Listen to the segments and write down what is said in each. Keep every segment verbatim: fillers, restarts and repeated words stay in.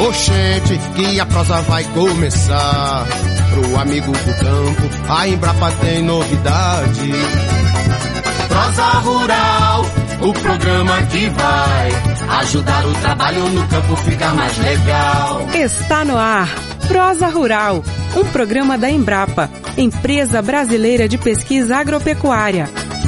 Oxente, que a prosa vai começar. Pro amigo do campo, a Embrapa tem novidade. Prosa Rural, o programa que vai ajudar o trabalho no campo ficar mais legal. Está no ar, Prosa Rural, um programa da Embrapa, Empresa Brasileira de Pesquisa Agropecuária.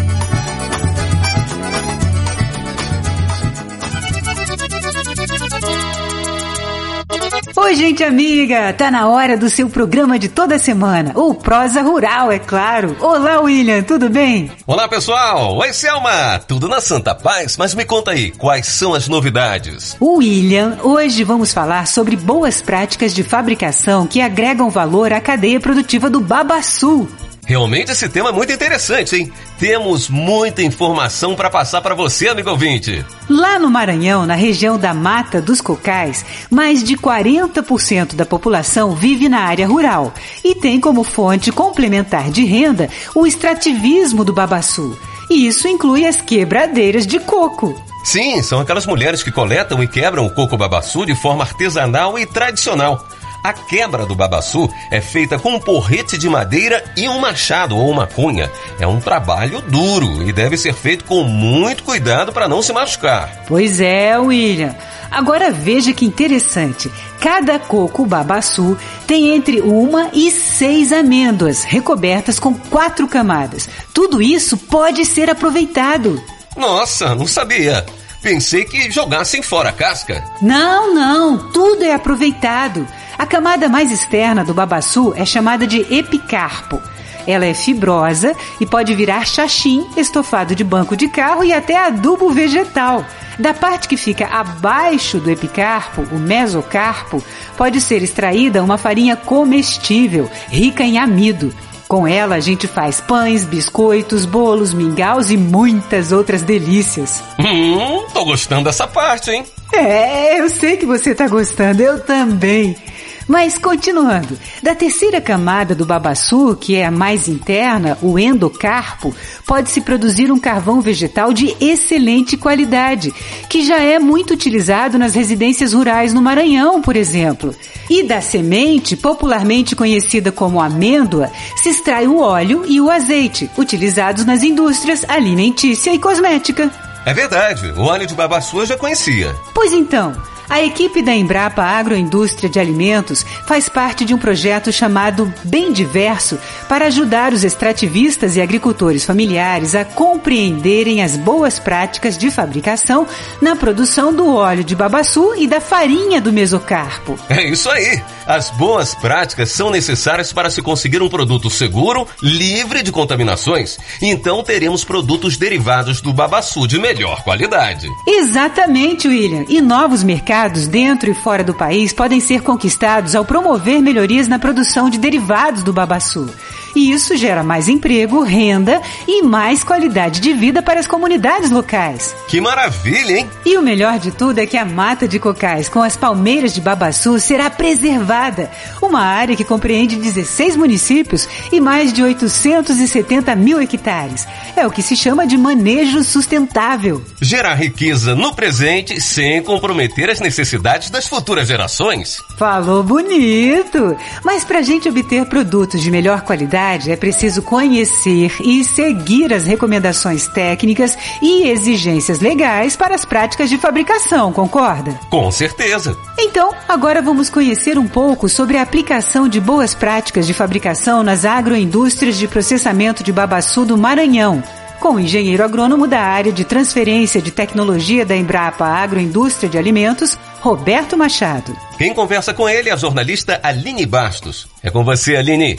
Oi, gente amiga! Tá na hora do seu programa de toda semana, o Prosa Rural, é claro. Olá, William, tudo bem? Olá, pessoal! Oi, Selma! Tudo na Santa Paz? Mas me conta aí, quais são as novidades? William, hoje vamos falar sobre boas práticas de fabricação que agregam valor à cadeia produtiva do babaçu. Realmente esse tema é muito interessante, hein? Temos muita informação para passar para você, amigo ouvinte. Lá no Maranhão, na região da Mata dos Cocais, mais de quarenta por cento da população vive na área rural e tem como fonte complementar de renda o extrativismo do babaçu. E isso inclui as quebradeiras de coco. Sim, são aquelas mulheres que coletam e quebram o coco babaçu de forma artesanal e tradicional. A quebra do babaçu é feita com um porrete de madeira e um machado ou uma cunha. É um trabalho duro e deve ser feito com muito cuidado para não se machucar. Pois é, William. Agora veja que interessante. Cada coco babaçu tem entre uma e seis amêndoas recobertas com quatro camadas. Tudo isso pode ser aproveitado. Nossa, não sabia. Pensei que jogassem fora a casca. Não, não. Tudo é aproveitado. A camada mais externa do babaçu é chamada de epicarpo. Ela é fibrosa e pode virar xaxim, estofado de banco de carro e até adubo vegetal. Da parte que fica abaixo do epicarpo, o mesocarpo, pode ser extraída uma farinha comestível, rica em amido. Com ela a gente faz pães, biscoitos, bolos, mingaus e muitas outras delícias. Hum, tô gostando dessa parte, hein? É, eu sei que você tá gostando, eu também. Mas continuando, da terceira camada do babaçu, que é a mais interna, o endocarpo, pode-se produzir um carvão vegetal de excelente qualidade, que já é muito utilizado nas residências rurais no Maranhão, por exemplo. E da semente, popularmente conhecida como amêndoa, se extrai o óleo e o azeite, utilizados nas indústrias alimentícia e cosmética. É verdade, o óleo de babaçu eu já conhecia. Pois então, a equipe da Embrapa Agroindústria de Alimentos faz parte de um projeto chamado Bem Diverso para ajudar os extrativistas e agricultores familiares a compreenderem as boas práticas de fabricação na produção do óleo de babaçu e da farinha do mesocarpo. É isso aí! As boas práticas são necessárias para se conseguir um produto seguro, livre de contaminações. Então teremos produtos derivados do babaçu de melhor qualidade. Exatamente, William. E novos mercados dentro e fora do país podem ser conquistados ao promover melhorias na produção de derivados do babaçu. E isso gera mais emprego, renda e mais qualidade de vida para as comunidades locais. Que maravilha, hein? E o melhor de tudo é que a Mata de Cocais com as palmeiras de babaçu será preservada. Uma área que compreende dezesseis municípios e mais de oitocentos e setenta mil hectares. É o que se chama de manejo sustentável. Gerar riqueza no presente sem comprometer as necessidades das futuras gerações. Falou bonito! Mas para a gente obter produtos de melhor qualidade, é preciso conhecer e seguir as recomendações técnicas e exigências legais para as práticas de fabricação, concorda? Com certeza! Então, agora vamos conhecer um pouco sobre a aplicação de boas práticas de fabricação nas agroindústrias de processamento de babaçu do Maranhão, com o engenheiro agrônomo da área de transferência de tecnologia da Embrapa Agroindústria de Alimentos, Roberto Machado. Quem conversa com ele é a jornalista Aline Bastos. É com você, Aline.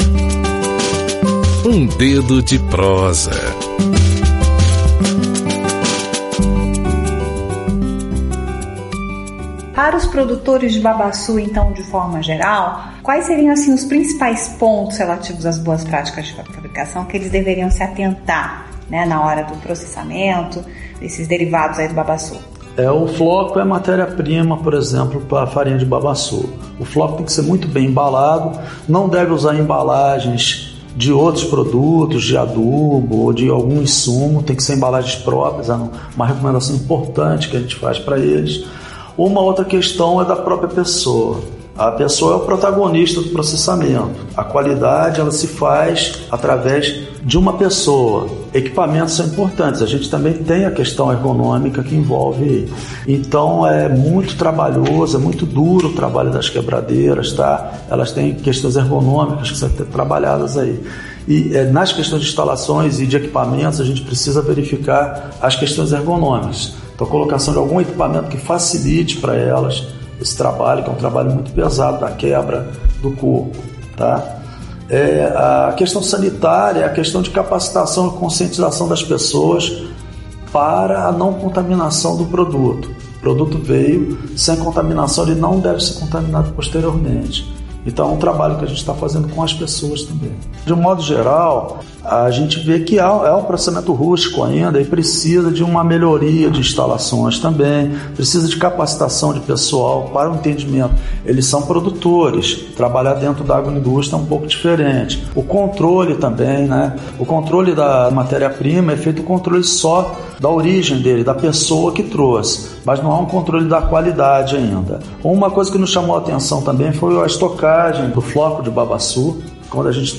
Um dedo de prosa. Para os produtores de babaçu, então, de forma geral, quais seriam assim os principais pontos relativos às boas práticas de fabricação que eles deveriam se atentar, né, na hora do processamento desses derivados aí do babaçu? É, o floco é matéria-prima, por exemplo, para a farinha de babaçu. O floco tem que ser muito bem embalado, não deve usar embalagens de outros produtos, de adubo ou de algum insumo, tem que ser embalagens próprias, é uma recomendação importante que a gente faz para eles. Uma outra questão é da própria pessoa. A pessoa é o protagonista do processamento. A qualidade ela se faz através de uma pessoa. Equipamentos são importantes. A gente também tem a questão ergonômica que envolve. Então é muito trabalhoso, é muito duro o trabalho das quebradeiras, tá? Elas têm questões ergonômicas que são trabalhadas aí. E é, nas questões de instalações e de equipamentos, a gente precisa verificar as questões ergonômicas. Então, a colocação de algum equipamento que facilite para elas esse trabalho, que é um trabalho muito pesado da quebra do corpo, tá? É, a questão sanitária, a questão de capacitação e conscientização das pessoas para a não contaminação do produto. O produto veio sem contaminação, ele não deve ser contaminado posteriormente. Então é um trabalho que a gente está fazendo com as pessoas também. De um modo geral, a gente vê que é um processamento rústico ainda e precisa de uma melhoria de instalações também, precisa de capacitação de pessoal para o entendimento. Eles são produtores, trabalhar dentro da agroindústria é um pouco diferente. O controle também, né? O controle da matéria-prima é feito o controle só da origem dele, da pessoa que trouxe, mas não há um controle da qualidade ainda. Uma coisa que nos chamou a atenção também foi a estocagem do floco de babaçu, quando a gente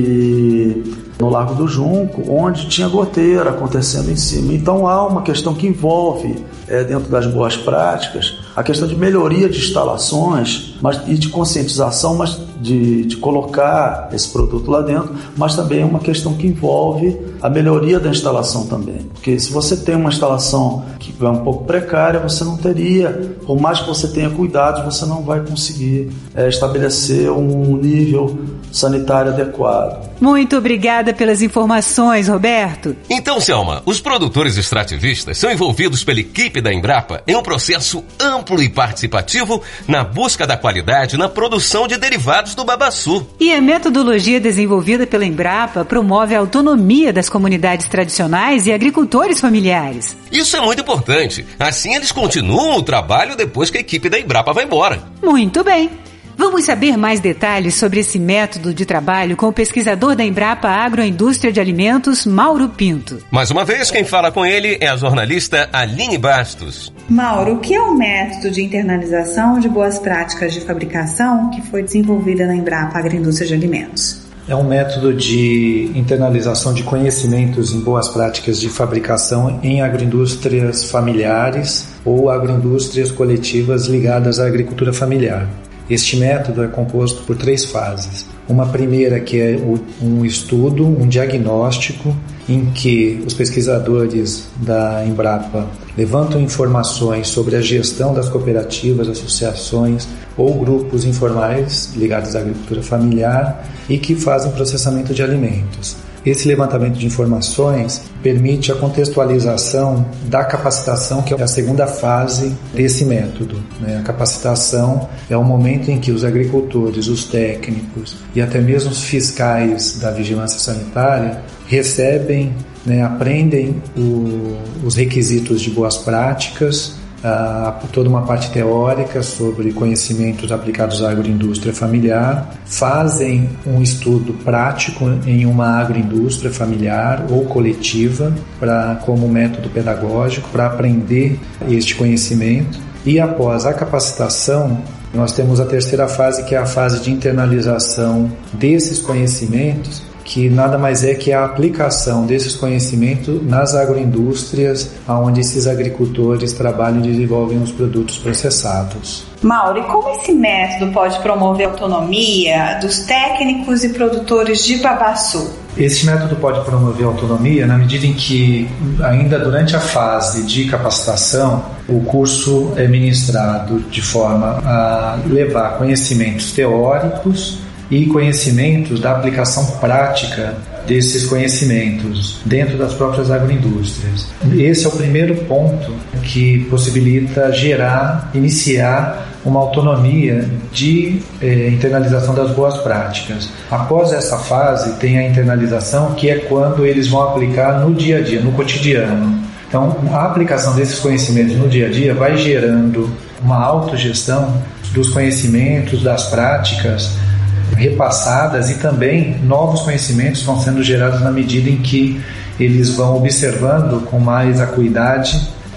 teve no Largo do Junco, onde tinha goteira acontecendo em cima. Então há uma questão que envolve, é, dentro das boas práticas, a questão de melhoria de instalações mas, e de conscientização, mas de, de colocar esse produto lá dentro, mas também é uma questão que envolve a melhoria da instalação também. Porque se você tem uma instalação que é um pouco precária, você não teria, por mais que você tenha cuidados, você não vai conseguir é, estabelecer um nível sanitário adequado. Muito obrigada pelas informações, Roberto. Então, Selma, os produtores extrativistas são envolvidos pela equipe da Embrapa em um processo amplo e participativo na busca da qualidade na produção de derivados do babaçu. E a metodologia desenvolvida pela Embrapa promove a autonomia das comunidades tradicionais e agricultores familiares. Isso é muito importante. Assim eles continuam o trabalho depois que a equipe da Embrapa vai embora. Muito bem. Vamos saber mais detalhes sobre esse método de trabalho com o pesquisador da Embrapa Agroindústria de Alimentos, Mauro Pinto. Mais uma vez, quem fala com ele é a jornalista Aline Bastos. Mauro, o que é o método de internalização de boas práticas de fabricação que foi desenvolvida na Embrapa Agroindústria de Alimentos? É um método de internalização de conhecimentos em boas práticas de fabricação em agroindústrias familiares ou agroindústrias coletivas ligadas à agricultura familiar. Este método é composto por três fases. Uma primeira que é um estudo, um diagnóstico, em que os pesquisadores da Embrapa levantam informações sobre a gestão das cooperativas, associações ou grupos informais ligados à agricultura familiar e que fazem processamento de alimentos. Esse levantamento de informações permite a contextualização da capacitação, que é a segunda fase desse método. A capacitação é o momento em que os agricultores, os técnicos e até mesmo os fiscais da vigilância sanitária recebem, né, aprendem o, os requisitos de boas práticas, Uh, toda uma parte teórica sobre conhecimentos aplicados à agroindústria familiar, fazem um estudo prático em uma agroindústria familiar ou coletiva pra, como método pedagógico para aprender este conhecimento, e após a capacitação nós temos a terceira fase, que é a fase de internalização desses conhecimentos, que nada mais é que a aplicação desses conhecimentos nas agroindústrias onde esses agricultores trabalham e desenvolvem os produtos processados. Mauro, e como esse método pode promover a autonomia dos técnicos e produtores de babaçu? Esse método pode promover a autonomia na medida em que, ainda durante a fase de capacitação, o curso é ministrado de forma a levar conhecimentos teóricos e conhecimentos da aplicação prática desses conhecimentos dentro das próprias agroindústrias. Esse é o primeiro ponto que possibilita gerar, iniciar uma autonomia de eh, internalização das boas práticas. Após essa fase, tem a internalização, que é quando eles vão aplicar no dia a dia, no cotidiano. Então, a aplicação desses conhecimentos no dia a dia vai gerando uma autogestão dos conhecimentos, das práticas repassadas, e também novos conhecimentos vão sendo gerados na medida em que eles vão observando com mais acuidade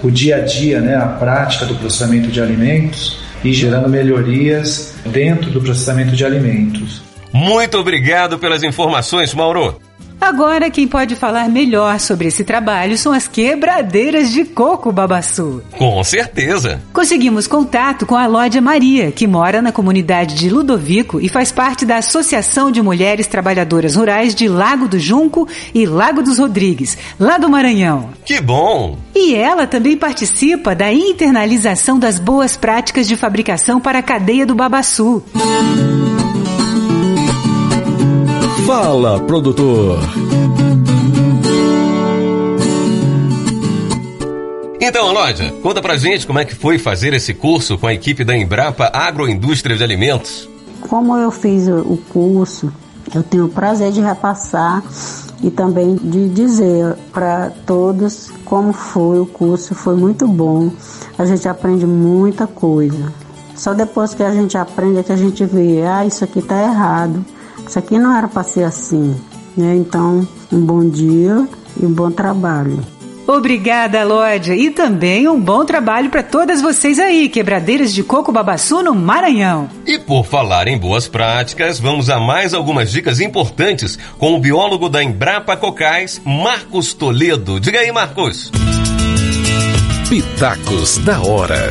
o dia a dia, né, a prática do processamento de alimentos e gerando melhorias dentro do processamento de alimentos. Muito obrigado pelas informações, Mauro. Agora, quem pode falar melhor sobre esse trabalho são as quebradeiras de coco Babaçu. Com certeza. Conseguimos contato com a Lódia Maria, que mora na comunidade de Ludovico e faz parte da Associação de Mulheres Trabalhadoras Rurais de Lago do Junco e Lago dos Rodrigues, lá do Maranhão. Que bom! E ela também participa da internalização das boas práticas de fabricação para a cadeia do Babaçu. Fala, produtor! Então, Lódia, conta pra gente como é que foi fazer esse curso com a equipe da Embrapa Agroindústria de Alimentos. Como eu fiz o curso, eu tenho o prazer de repassar e também de dizer para todos como foi o curso. Foi muito bom, a gente aprende muita coisa. Só depois que a gente aprende é que a gente vê, ah, isso aqui tá errado. Isso aqui não era para ser assim, né? Então, um bom dia e um bom trabalho. Obrigada, Lódia, e também um bom trabalho para todas vocês aí, quebradeiras de coco Babaçu no Maranhão. E por falar em boas práticas, vamos a mais algumas dicas importantes com o biólogo da Embrapa Cocais, Marcos Toledo. Diga aí, Marcos. Pitacos da hora.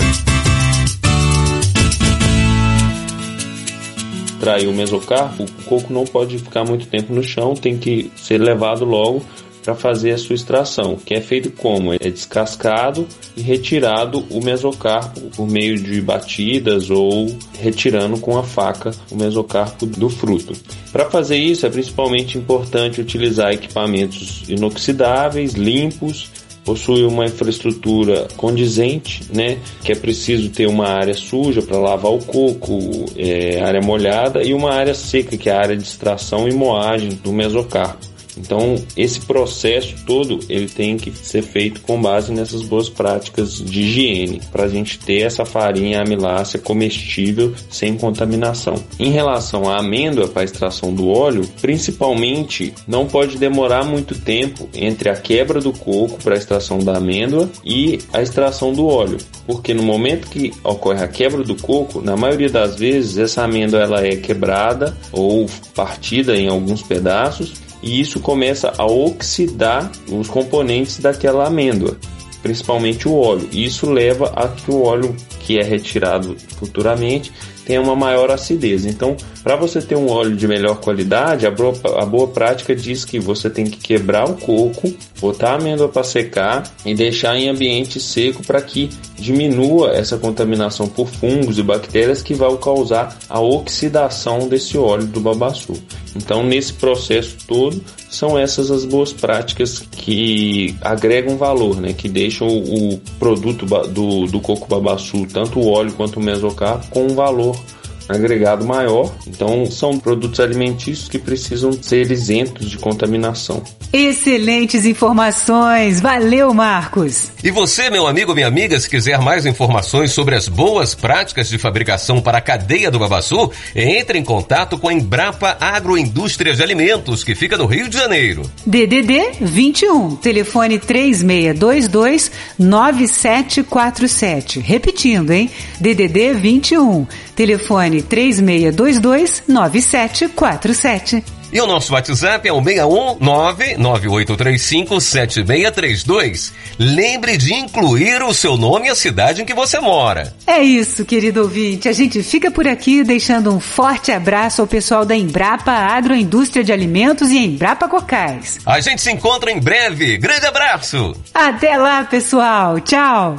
Extrair o mesocarpo, o coco não pode ficar muito tempo no chão, tem que ser levado logo para fazer a sua extração, que é feito como? É descascado e retirado o mesocarpo por meio de batidas ou retirando com a faca o mesocarpo do fruto. Para fazer isso é principalmente importante utilizar equipamentos inoxidáveis, limpos, possui uma infraestrutura condizente, né? Que é preciso ter uma área suja para lavar o coco, é, área molhada, e uma área seca, que é a área de extração e moagem do mesocarpo. Então, esse processo todo ele tem que ser feito com base nessas boas práticas de higiene, para a gente ter essa farinha amilácea comestível sem contaminação. Em relação à amêndoa para a extração do óleo, principalmente não pode demorar muito tempo entre a quebra do coco para a extração da amêndoa e a extração do óleo, porque no momento que ocorre a quebra do coco, na maioria das vezes essa amêndoa ela é quebrada ou partida em alguns pedaços, e isso começa a oxidar os componentes daquela amêndoa, principalmente o óleo. E isso leva a que o óleo que é retirado futuramente tenha uma maior acidez. Então, para você ter um óleo de melhor qualidade, a boa, a boa prática diz que você tem que quebrar o coco, botar a amêndoa para secar e deixar em ambiente seco para que diminua essa contaminação por fungos e bactérias que vai causar a oxidação desse óleo do babaçu. Então, nesse processo todo, são essas as boas práticas que agregam valor, né? Que deixam o, o produto do, do coco babaçu, tanto o óleo quanto o mesocarpo, com um valor agregado maior. Então, são produtos alimentícios que precisam ser isentos de contaminação. Excelentes informações! Valeu, Marcos! E você, meu amigo ou minha amiga, se quiser mais informações sobre as boas práticas de fabricação para a cadeia do babaçu, entre em contato com a Embrapa Agroindústria de Alimentos, que fica no Rio de Janeiro. D D D vinte e um, telefone três seis dois dois, nove sete quatro sete. Repetindo, hein? D D D vinte e um, telefone três seis dois dois, nove sete quatro sete. E o nosso WhatsApp é o seis um nove, nove oito três cinco, sete seis três dois. Lembre de incluir o seu nome e a cidade em que você mora. É isso, querido ouvinte. A gente fica por aqui deixando um forte abraço ao pessoal da Embrapa Agroindústria de Alimentos e Embrapa Cocais. A gente se encontra em breve. Grande abraço! Até lá, pessoal. Tchau!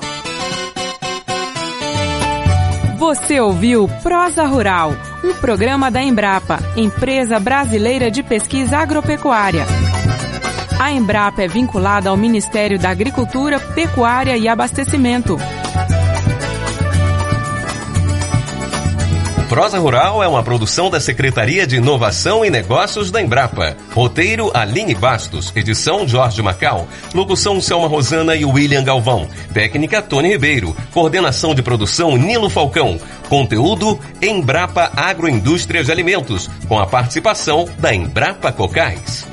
Você ouviu Prosa Rural, um programa da Embrapa, Empresa Brasileira de Pesquisa Agropecuária. A Embrapa é vinculada ao Ministério da Agricultura, Pecuária e Abastecimento. Prosa Rural é uma produção da Secretaria de Inovação e Negócios da Embrapa. Roteiro Aline Bastos, edição Jorge Macau, locução Selma Rosana e William Galvão, técnica Tony Ribeiro, coordenação de produção Nilo Falcão, conteúdo Embrapa Agroindústria de Alimentos, com a participação da Embrapa Cocais.